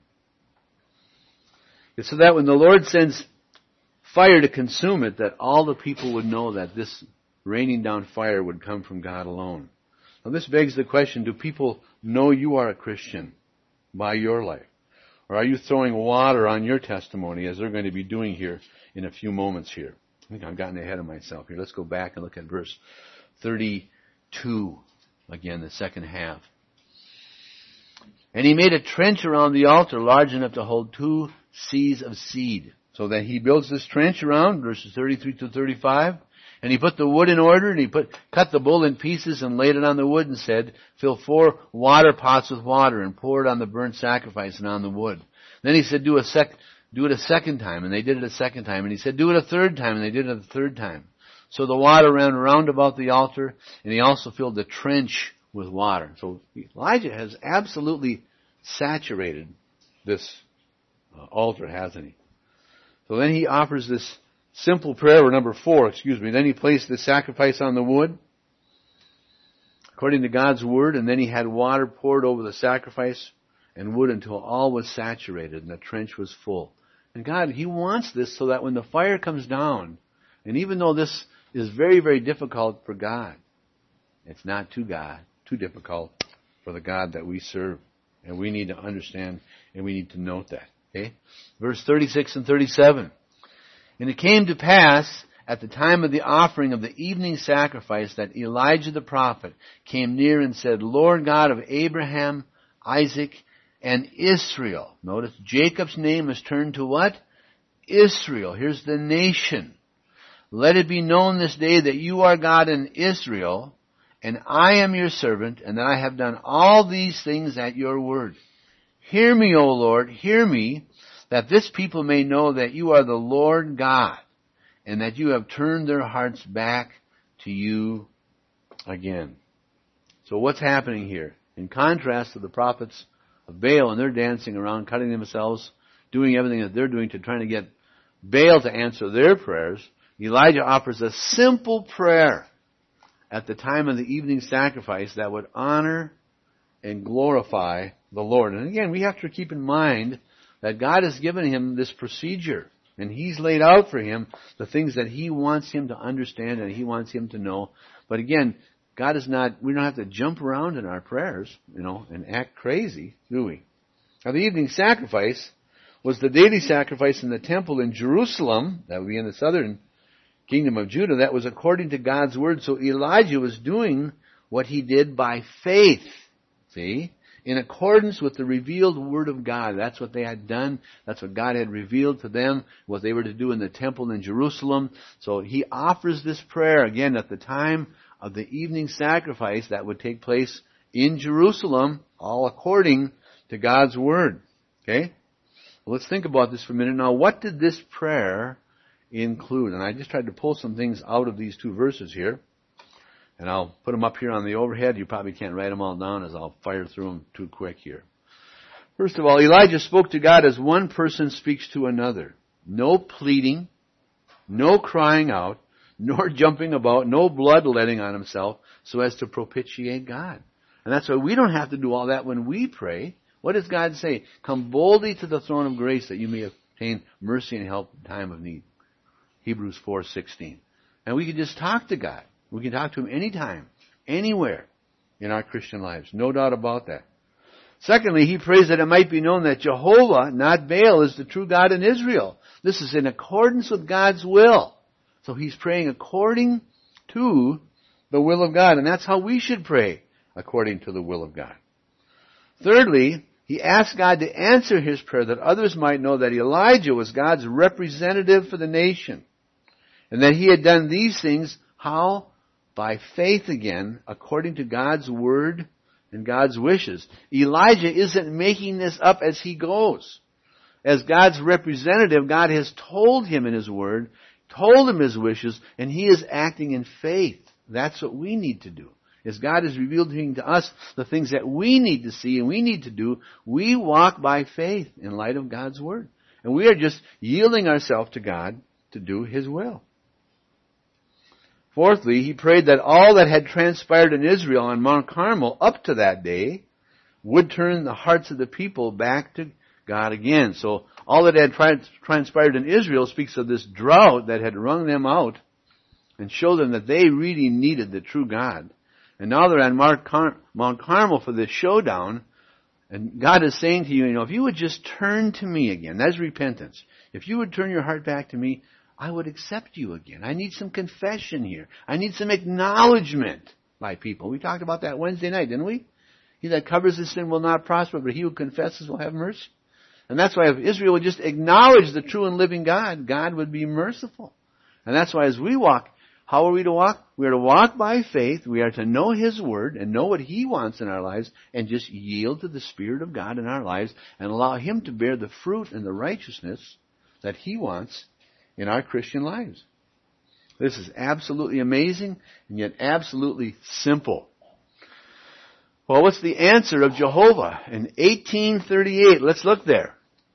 it's so that when the Lord sends fire to consume it, that all the people would know that this raining down fire would come from God alone. Now this begs the question, do people know you are a Christian by your life? Or are you throwing water on your testimony as they're going to be doing here in a few moments here? I think I've gotten ahead of myself here. Let's go back and look at verse 32. Again, the second half. And he made a trench around the altar large enough to hold 2 seahs of seed. So that he builds this trench around, verses 33 to 35. And he put the wood in order, and he cut the bull in pieces and laid it on the wood and said, Fill 4 water pots with water and pour it on the burnt sacrifice and on the wood. Then he said, Do it a second time. And they did it a second time. And he said, Do it a third time. And they did it a third time. So the water ran round about the altar, and he also filled the trench with water. So Elijah has absolutely saturated this altar, hasn't he? So then he offers this simple prayer, or number 4, Then he placed the sacrifice on the wood, according to God's word, and then he had water poured over the sacrifice and wood until all was saturated and the trench was full. And God, He wants this so that when the fire comes down, and even though this is very, very difficult for God, it's not too difficult for the God that we serve. And we need to understand and we need to note that. Okay? Verse 36 and 37. And it came to pass, at the time of the offering of the evening sacrifice that Elijah the prophet came near and said, Lord God of Abraham, Isaac, and Israel. Notice Jacob's name is turned to what? Israel. Here's the nation. Let it be known this day that you are God in Israel, and I am your servant, and that I have done all these things at your word. Hear me, O Lord, hear me, that this people may know that you are the Lord God, and that you have turned their hearts back to you again. So what's happening here? In contrast to the prophets of Baal, and they're dancing around, cutting themselves, doing everything that they're doing to try to get Baal to answer their prayers, Elijah offers a simple prayer at the time of the evening sacrifice that would honor and glorify the Lord. And again, we have to keep in mind that God has given him this procedure, and he's laid out for him the things that he wants him to understand and he wants him to know. But again, God is not, we don't have to jump around in our prayers, and act crazy, do we? Now the evening sacrifice was the daily sacrifice in the temple in Jerusalem, that would be in the southern kingdom of Judah, that was according to God's word. So Elijah was doing what he did by faith, see? In accordance with the revealed word of God. That's what they had done. That's what God had revealed to them, what they were to do in the temple in Jerusalem. So he offers this prayer again at the time of the evening sacrifice that would take place in Jerusalem, all according to God's word. Okay? Well, let's think about this for a minute. Now, what did this prayer include? And I just tried to pull some things out of these two verses here. And I'll put them up here on the overhead. You probably can't write them all down as I'll fire through them too quick here. First of all, Elijah spoke to God as one person speaks to another. No pleading, no crying out, nor jumping about, no bloodletting on himself so as to propitiate God. And that's why we don't have to do all that when we pray. What does God say? Come boldly to the throne of grace that you may obtain mercy and help in time of need. Hebrews 4:16. And we can just talk to God. We can talk to him anytime, anywhere in our Christian lives. No doubt about that. Secondly, he prays that it might be known that Jehovah, not Baal, is the true God in Israel. This is in accordance with God's will. So he's praying according to the will of God. And that's how we should pray, according to the will of God. Thirdly, he asked God to answer his prayer that others might know that Elijah was God's representative for the nation. And that he had done these things, how? By faith again, according to God's word and God's wishes. Elijah isn't making this up as he goes. As God's representative, God has told him in his word, told him his wishes, and he is acting in faith. That's what we need to do. As God has revealed to us the things that we need to see and we need to do, we walk by faith in light of God's word. And we are just yielding ourselves to God to do his will. Fourthly, he prayed that all that had transpired in Israel on Mount Carmel up to that day would turn the hearts of the people back to God again. So all that had transpired in Israel speaks of this drought that had wrung them out and showed them that they really needed the true God. And now they're on Mount Carmel for this showdown. And God is saying to you, if you would just turn to me again, that's repentance. If you would turn your heart back to me, I would accept you again. I need some confession here. I need some acknowledgement by people. We talked about that Wednesday night, didn't we? He that covers his sin will not prosper, but he who confesses will have mercy. And that's why if Israel would just acknowledge the true and living God, God would be merciful. And that's why as we walk, how are we to walk? We are to walk by faith. We are to know his word and know what he wants in our lives and just yield to the Spirit of God in our lives and allow him to bear the fruit and the righteousness that he wants in our Christian lives. This is absolutely amazing and yet absolutely simple. Well, what's the answer of Jehovah? In 1838, let's look there.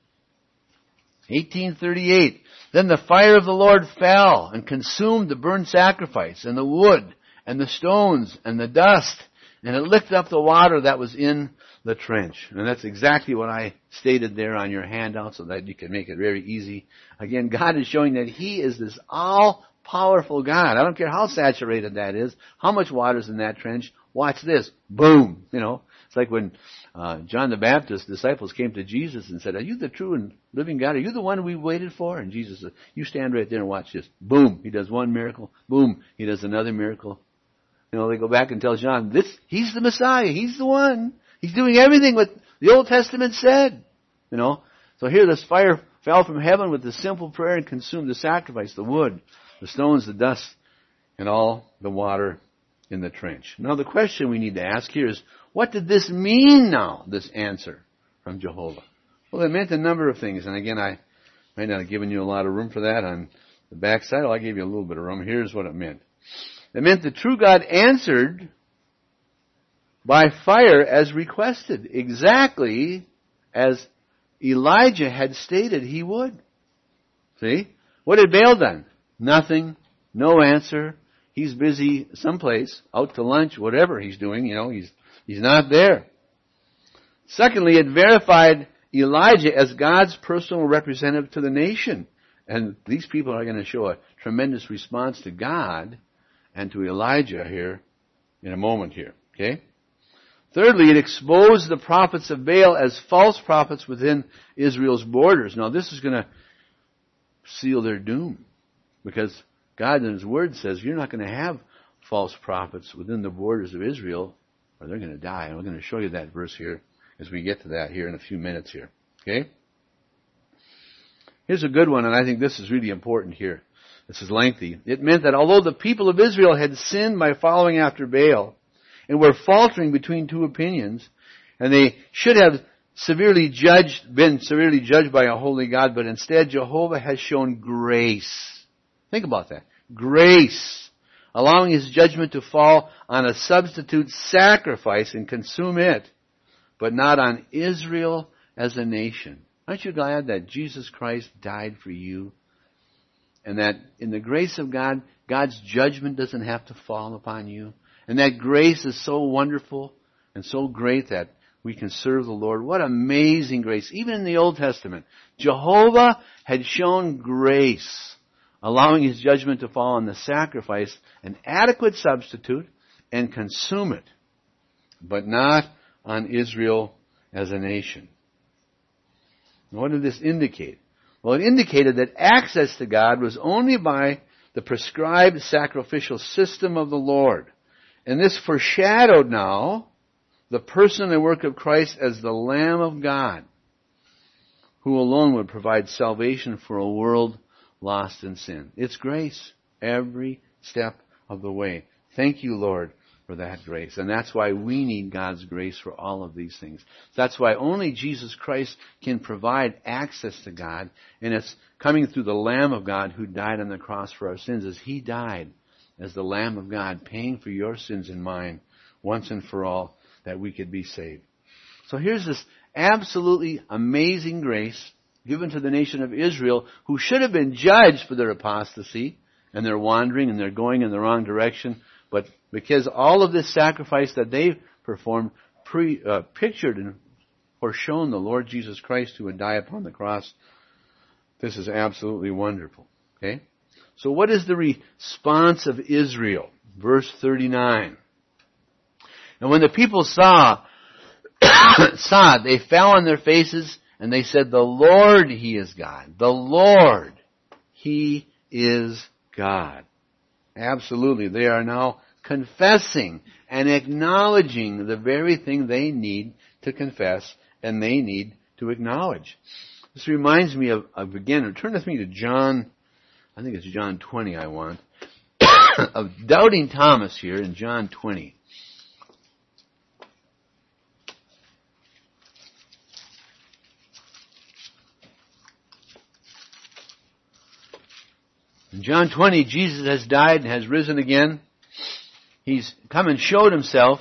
1838. Then the fire of the Lord fell and consumed the burnt sacrifice and the wood and the stones and the dust, and it licked up the water that was in the trench. And that's exactly what I stated there on your handout so that you can make it very easy. Again, God is showing that he is this all-powerful God. I don't care how saturated that is, how much water's in that trench. Watch this. Boom. It's like when John the Baptist's disciples came to Jesus and said, "Are you the true and living God? Are you the one we waited for?" And Jesus said, "You stand right there and watch this." Boom, he does one miracle. Boom, he does another miracle. They go back and tell John, he's the Messiah. He's the one. He's doing everything what the Old Testament said. So here this fire fell from heaven with the simple prayer and consumed the sacrifice, the wood, the stones, the dust, and all the water in the trench. Now the question we need to ask here is, what did this mean now, this answer from Jehovah? Well, it meant a number of things. And again, I might not have given you a lot of room for that on the backside. Well, I gave you a little bit of room. Here's what it meant. It meant the true God answered by fire as requested, exactly as Elijah had stated he would. See? What had Baal done? Nothing. No answer. He's busy someplace, out to lunch, whatever he's doing, he's not there. Secondly, it verified Elijah as God's personal representative to the nation. And these people are going to show a tremendous response to God and to Elijah here in a moment here. Okay? Thirdly, it exposed the prophets of Baal as false prophets within Israel's borders. Now this is going to seal their doom, because God in His Word says you're not going to have false prophets within the borders of Israel, or they're going to die. And we're going to show you that verse here as we get to that here in a few minutes here. Okay? Here's a good one, and I think this is really important here. This is lengthy. It meant that although the people of Israel had sinned by following after Baal, and were faltering between two opinions, and they should have been severely judged by a holy God, but instead Jehovah has shown grace. Think about that. Grace. Allowing His judgment to fall on a substitute sacrifice and consume it, but not on Israel as a nation. Aren't you glad that Jesus Christ died for you? And that in the grace of God, God's judgment doesn't have to fall upon you. And that grace is so wonderful and so great that we can serve the Lord. What amazing grace. Even in the Old Testament, Jehovah had shown grace, allowing His judgment to fall on the sacrifice, an adequate substitute, and consume it, but not on Israel as a nation. What did this indicate? Well, it indicated that access to God was only by the prescribed sacrificial system of the Lord. And this foreshadowed now the person and work of Christ as the Lamb of God, who alone would provide salvation for a world lost in sin. It's grace every step of the way. Thank you, Lord, for that grace. And that's why we need God's grace for all of these things. That's why only Jesus Christ can provide access to God, and it's coming through the Lamb of God who died on the cross for our sins, as He died as the Lamb of God, paying for your sins and mine once and for all, that we could be saved. So here's this absolutely amazing grace given to the nation of Israel, who should have been judged for their apostasy and their wandering and their going in the wrong direction. But because all of this sacrifice that they performed pictured and foreshown the Lord Jesus Christ who would die upon the cross, this is absolutely wonderful. Okay? So what is the response of Israel? Verse 39. And when the people saw it, they fell on their faces and they said, "The Lord, He is God. The Lord, He is God." Absolutely. They are now confessing and acknowledging the very thing they need to confess and they need to acknowledge. This reminds me of again, turn with me to John, I think it's John 20 I want, of doubting Thomas here in John 20. In John 20, Jesus has died and has risen again. He's come and showed Himself.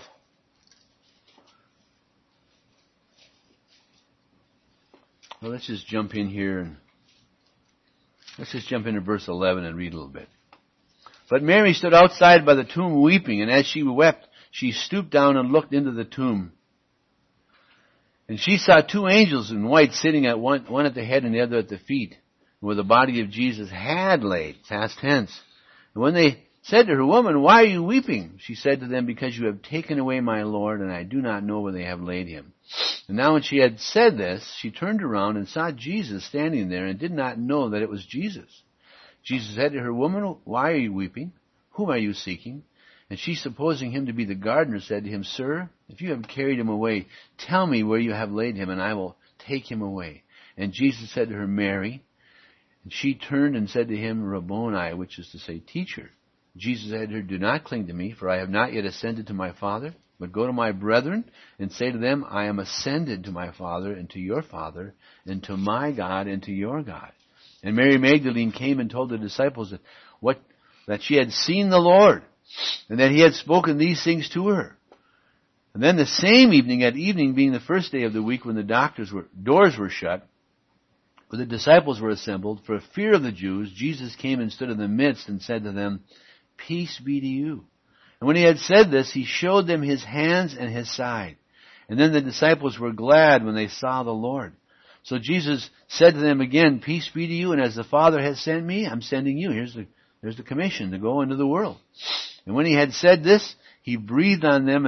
Well, let's just jump in here and let's just jump into verse 11 and read a little bit. But Mary stood outside by the tomb weeping, and as she wept, she stooped down and looked into the tomb. And she saw two angels in white sitting at one at the head and the other at the feet, where the body of Jesus had laid, past tense. And when they said to her, Woman, why are you weeping? She said to them, Because you have taken away my Lord, and I do not know where they have laid him. And now when she had said this, she turned around and saw Jesus standing there, and did not know that it was Jesus. Jesus said to her, Woman, why are you weeping? Whom are you seeking? And she, supposing him to be the gardener, said to him, Sir, if you have carried him away, tell me where you have laid him, and I will take him away. And Jesus said to her, Mary. And she turned and said to him, Rabboni, which is to say, Teacher. Jesus said to her, Do not cling to me, for I have not yet ascended to my Father, but go to my brethren and say to them, I am ascended to my Father and to your Father, and to my God and to your God. And Mary Magdalene came and told the disciples that she had seen the Lord, and that he had spoken these things to her. And then the same evening, at evening being the first day of the week, when the doors were shut, where the disciples were assembled, for fear of the Jews, Jesus came and stood in the midst and said to them, Peace be to you. And when he had said this, he showed them his hands and his side. And then the disciples were glad when they saw the Lord. So Jesus said to them again, Peace be to you, and as the Father has sent me, I'm sending you. There's the commission to go into the world. And when he had said this, he breathed on them,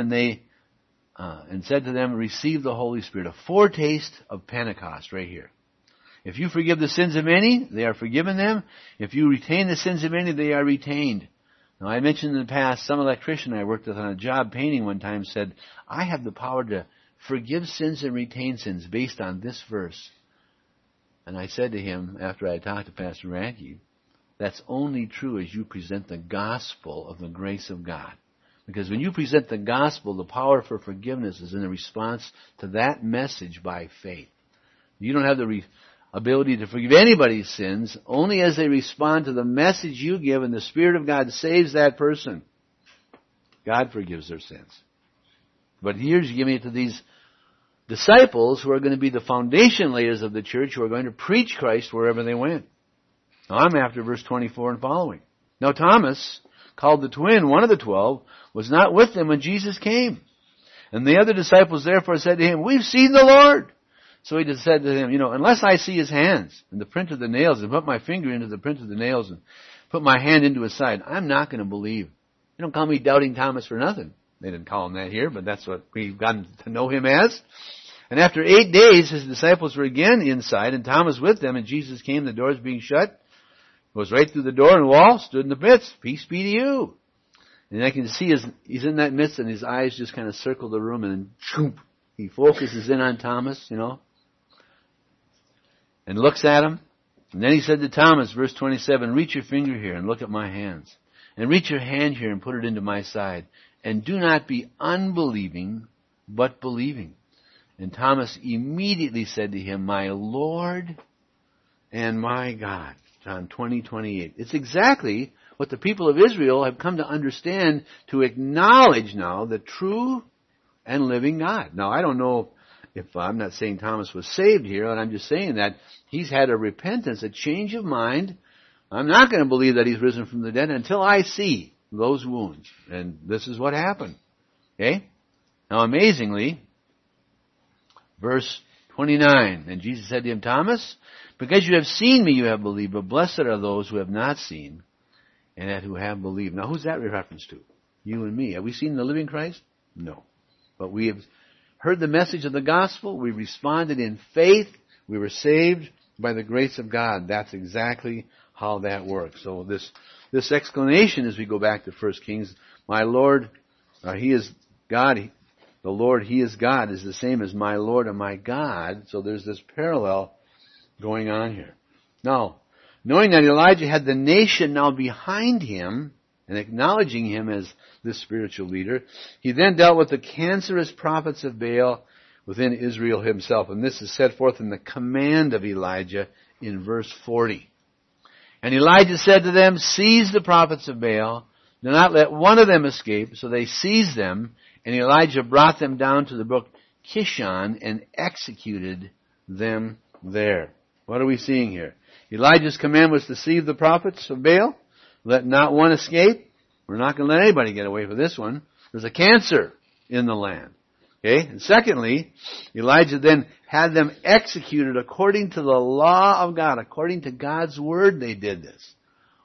and said to them, Receive the Holy Spirit. A foretaste of Pentecost right here. If you forgive the sins of any, they are forgiven them. If you retain the sins of any, they are retained. Now, I mentioned in the past, some electrician I worked with on a job painting one time said, I have the power to forgive sins and retain sins based on this verse. And I said to him, after I talked to Pastor Radke, that's only true as you present the gospel of the grace of God. Because when you present the gospel, the power for forgiveness is in the response to that message by faith. You don't have the ability to forgive anybody's sins only as they respond to the message you give, and the Spirit of God saves that person. God forgives their sins. But here's giving it to these disciples who are going to be the foundation layers of the church, who are going to preach Christ wherever they went. Now I'm after verse 24 and following. Now Thomas, called the twin, one of the 12, was not with them when Jesus came. And the other disciples therefore said to him, We've seen the Lord. So he just said to them, unless I see his hands and the print of the nails, and put my finger into the print of the nails, and put my hand into his side, I'm not going to believe. They don't call me Doubting Thomas for nothing. They didn't call him that here, but that's what we've gotten to know him as. And after 8 days, his disciples were again inside, and Thomas with them, and Jesus came, the doors being shut, goes right through the door and wall, stood in the midst. Peace be to you. And I can see he's in that midst, and his eyes just kind of circle the room, and then he focuses in on Thomas, and looks at him. And then he said to Thomas, verse 27, Reach your finger here and look at my hands. And reach your hand here and put it into my side. And do not be unbelieving, but believing. And Thomas immediately said to him, My Lord and my God. John 20:28. It's exactly what the people of Israel have come to understand, to acknowledge now the true and living God. Now, I don't know if I'm not saying Thomas was saved here, and I'm just saying that he's had a repentance, a change of mind. I'm not going to believe that he's risen from the dead until I see those wounds. And this is what happened. Okay? Now, amazingly, verse 29, and Jesus said to him, Thomas, because you have seen me, you have believed, but blessed are those who have not seen and that who have believed. Now, who's that a reference to? You and me. Have we seen the living Christ? No. But we have heard the message of the gospel. We responded in faith. We were saved by the grace of God. That's exactly how that works. So this explanation, as we go back to 1 Kings, my Lord, He is God. The Lord, He is God, is the same as my Lord and my God. So there's this parallel going on here. Now, knowing that Elijah had the nation now behind him and acknowledging him as this spiritual leader, he then dealt with the cancerous prophets of Baal within Israel himself. And this is set forth in the command of Elijah in verse 40. And Elijah said to them, Seize the prophets of Baal, do not let one of them escape. So they seized them, and Elijah brought them down to the brook Kishon and executed them there. What are we seeing here? Elijah's command was to seize the prophets of Baal. Let not one escape. We're not going to let anybody get away with this one. There's a cancer in the land. Okay? And secondly, Elijah then had them executed according to the law of God. According to God's word, they did this.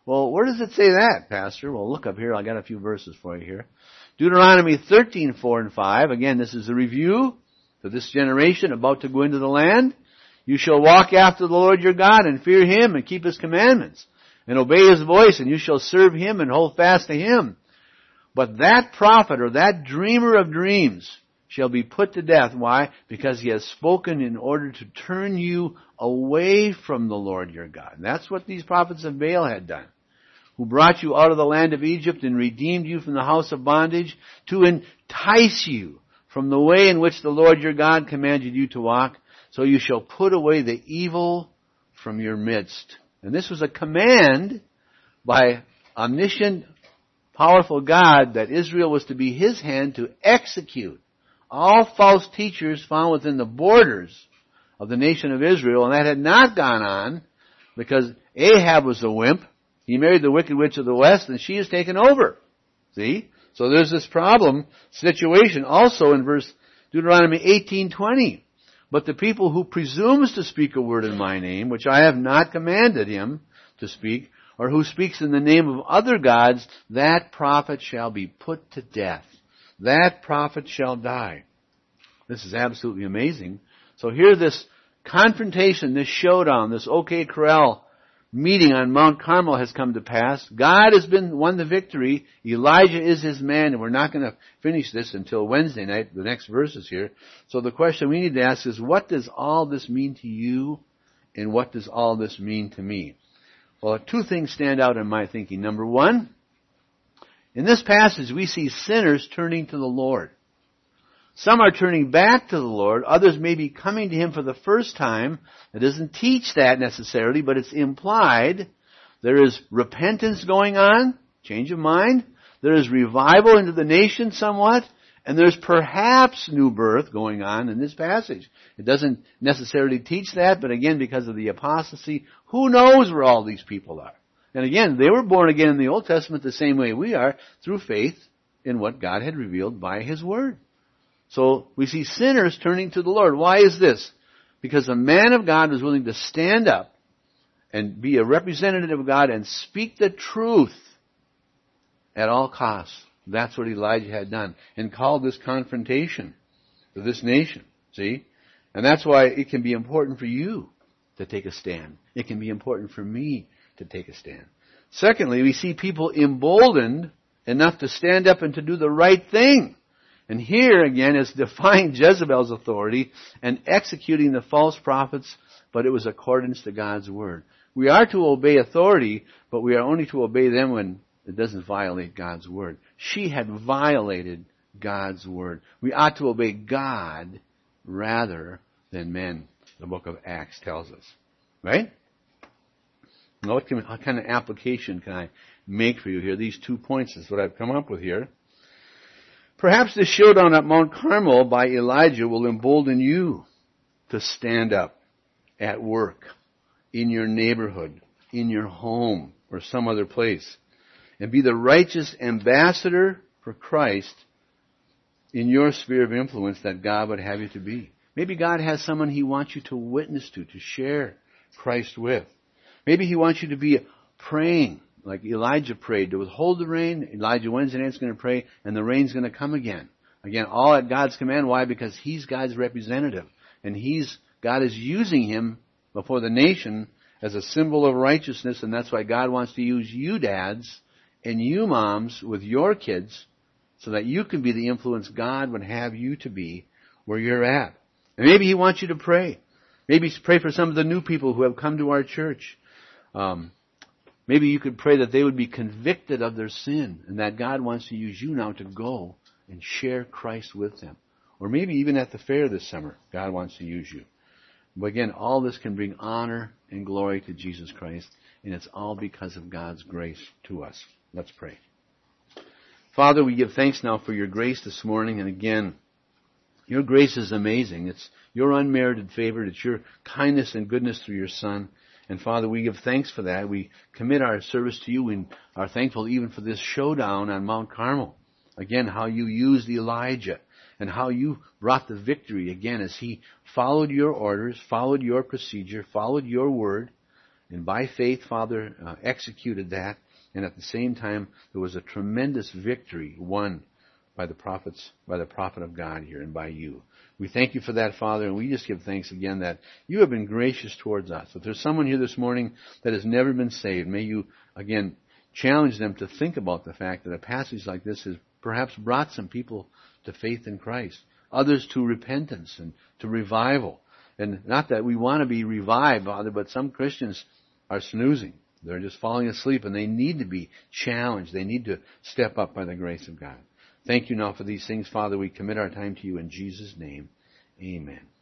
Well, where does it say that, Pastor? Well, look up here. I got a few verses for you here. Deuteronomy 13:4 and 5. Again, this is a review for this generation about to go into the land. You shall walk after the Lord your God and fear Him and keep His commandments and obey His voice, and you shall serve Him and hold fast to Him. But that prophet or that dreamer of dreams shall be put to death. Why? Because he has spoken in order to turn you away from the Lord your God. And that's what these prophets of Baal had done, who brought you out of the land of Egypt and redeemed you from the house of bondage to entice you from the way in which the Lord your God commanded you to walk. So you shall put away the evil from your midst. And this was a command by omniscient, powerful God that Israel was to be His hand to execute all false teachers found within the borders of the nation of Israel. And that had not gone on because Ahab was a wimp. He married the wicked witch of the west, and she has taken over. See? So there's this problem situation also in Deuteronomy 18:20. But the people who presumes to speak a word in my name, which I have not commanded him to speak, or who speaks in the name of other gods, that prophet shall be put to death. That prophet shall die. This is absolutely amazing. So here this confrontation, this showdown, this OK Corral meeting on Mount Carmel has come to pass. God has won the victory. Elijah is His man, and we're not going to finish this until Wednesday night. The next verse is here. So the question we need to ask is, what does all this mean to you, and what does all this mean to me? Well, two things stand out in my thinking. Number one, in this passage we see sinners turning to the Lord. Some are turning back to the Lord. Others may be coming to Him for the first time. It doesn't teach that necessarily, but it's implied. There is repentance going on, change of mind. There is revival into the nation somewhat. And there's perhaps new birth going on in this passage. It doesn't necessarily teach that, but again, because of the apostasy, who knows where all these people are? And again, they were born again in the Old Testament the same way we are, through faith in what God had revealed by His Word. So we see sinners turning to the Lord. Why is this? Because a man of God was willing to stand up and be a representative of God and speak the truth at all costs. That's what Elijah had done, and called this confrontation to this nation. See? And that's why it can be important for you to take a stand. It can be important for me to take a stand. Secondly, we see people emboldened enough to stand up and to do the right thing. And here again is defying Jezebel's authority and executing the false prophets, but it was accordance to God's Word. We are to obey authority, but we are only to obey them when it doesn't violate God's Word. She had violated God's Word. We ought to obey God rather than men, the book of Acts tells us. Right? Now what kind of application can I make for you here? These 2 points is what I've come up with here. Perhaps the showdown at Mount Carmel by Elijah will embolden you to stand up at work, in your neighborhood, in your home, or some other place, and be the righteous ambassador for Christ in your sphere of influence that God would have you to be. Maybe God has someone He wants you to witness to share Christ with. Maybe He wants you to be praying, like Elijah prayed, to withhold the rain. Elijah Wednesday night's going to pray, and the rain's going to come again. Again, all at God's command. Why? Because He's God's representative. And God is using him before the nation as a symbol of righteousness, and that's why God wants to use you dads and you moms with your kids so that you can be the influence God would have you to be where you're at. And maybe He wants you to pray. Maybe pray for some of the new people who have come to our church. Maybe you could pray that they would be convicted of their sin and that God wants to use you now to go and share Christ with them. Or maybe even at the fair this summer, God wants to use you. But again, all this can bring honor and glory to Jesus Christ, and it's all because of God's grace to us. Let's pray. Father, we give thanks now for your grace this morning, and again, your grace is amazing. It's your unmerited favor. It's your kindness and goodness through your Son. And Father, we give thanks for that. We commit our service to you and are thankful even for this showdown on Mount Carmel. Again, how you used Elijah and how you brought the victory again as he followed your orders, followed your procedure, followed your word, and by faith, Father, executed that. And at the same time, there was a tremendous victory won by the prophets, by the prophet of God here, and by you. We thank you for that, Father, and we just give thanks again that you have been gracious towards us. If there's someone here this morning that has never been saved, may you, again, challenge them to think about the fact that a passage like this has perhaps brought some people to faith in Christ, others to repentance and to revival. And not that we want to be revived, Father, but some Christians are snoozing. They're just falling asleep, and they need to be challenged. They need to step up by the grace of God. Thank you now for these things, Father. We commit our time to you in Jesus' name. Amen.